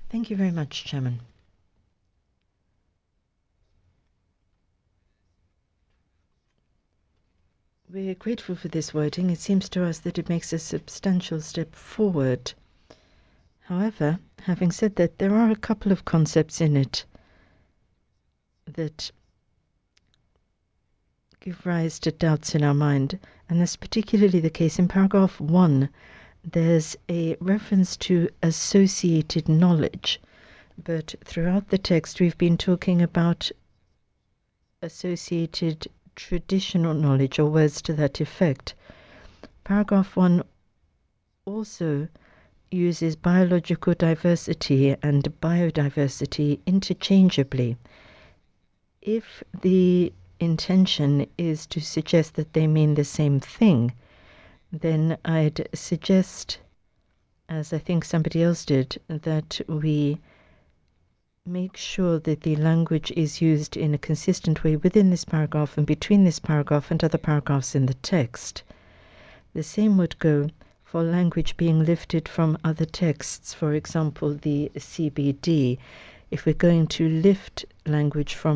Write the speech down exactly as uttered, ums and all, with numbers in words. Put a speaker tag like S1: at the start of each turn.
S1: Thank you very much, Chairman. We're grateful for this wording. It seems to us that it makes a substantial step forward. However, having said that, there are a couple of concepts in it that give rise to doubts in our mind, and that's particularly the case in paragraph one. There's a reference to associated knowledge, but throughout the text we've been talking about associated traditional knowledge or words to that effect. Paragraph one also uses biological diversity and biodiversity interchangeably. If the intention is to suggest that they mean the same thing, then I'd suggest, as I think somebody else did, that we make sure that the language is used in a consistent way within this paragraph and between this paragraph and other paragraphs in the text. The same would go for language being lifted from other texts, for example, the C B D. If we're going to lift language from